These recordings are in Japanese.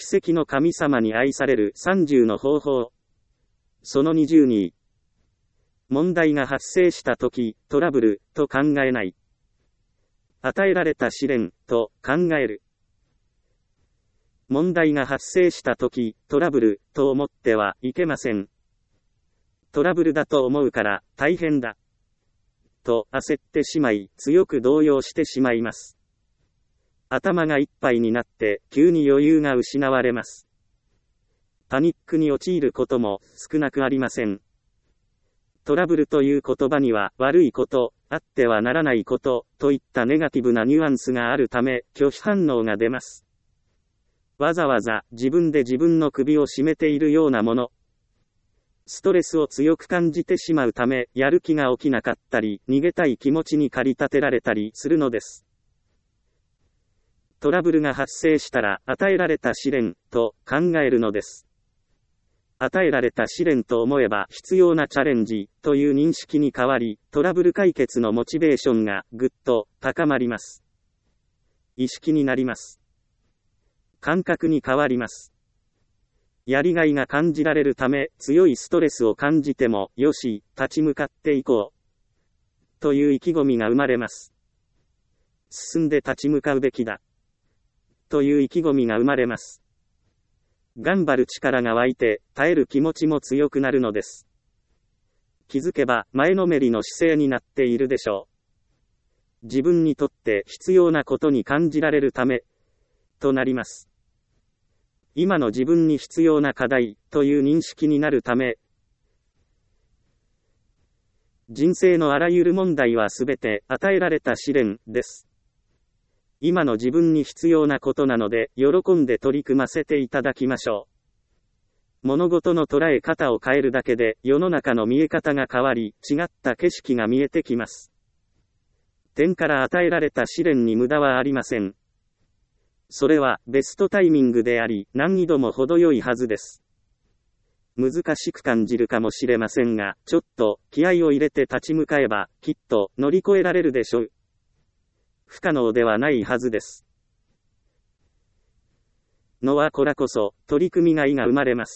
奇跡の神様に愛される30の方法。その22。問題が発生したとき、トラブル、と考えない。与えられた試練、と考える。問題が発生したとき、トラブル、と思ってはいけません。トラブルだと思うから、大変だ。と焦ってしまい、強く動揺してしまいます。頭がいっぱいになって、急に余裕が失われます。パニックに陥ることも少なくありません。トラブルという言葉には悪いこと、あってはならないこと、といったネガティブなニュアンスがあるため、拒否反応が出ます。わざわざ自分で自分の首を絞めているようなもの。ストレスを強く感じてしまうため、やる気が起きなかったり、逃げたい気持ちに駆り立てられたりするのです。トラブルが発生したら、与えられた試練、と考えるのです。与えられた試練と思えば必要なチャレンジという認識に変わり、トラブル解決のモチベーションがぐっと高まります。意識になります。感覚に変わります。やりがいが感じられるため、強いストレスを感じても、よし、立ち向かっていこう。という意気込みが生まれます。進んで立ち向かうべきだ。という意気込みが生まれます。頑張る力が湧いて、耐える気持ちも強くなるのです。気づけば、前のめりの姿勢になっているでしょう。自分にとって必要なことに感じられるため、となります。今の自分に必要な課題、という認識になるため、人生のあらゆる問題はすべて与えられた試練です。今の自分に必要なことなので、喜んで取り組ませていただきましょう。物事の捉え方を変えるだけで、世の中の見え方が変わり、違った景色が見えてきます。天から与えられた試練に無駄はありません。それは、ベストタイミングであり、難易度も程よいはずです。難しく感じるかもしれませんが、ちょっと、気合を入れて立ち向かえば、きっと、乗り越えられるでしょう。不可能ではないはずです。のはこらこそ、取り組みがいが生まれます。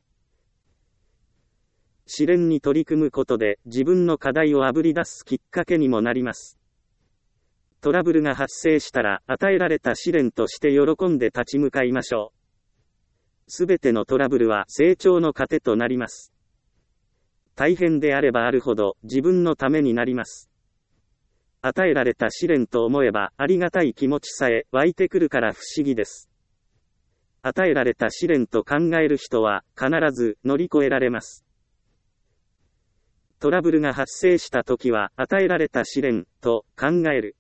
試練に取り組むことで、自分の課題をあぶり出すきっかけにもなります。トラブルが発生したら、与えられた試練として喜んで立ち向かいましょう。すべてのトラブルは成長の糧となります。大変であればあるほど、自分のためになります。与えられた試練と思えば、ありがたい気持ちさえ湧いてくるから不思議です。与えられた試練と考える人は、必ず乗り越えられます。トラブルが発生したときは、与えられた試練と考える。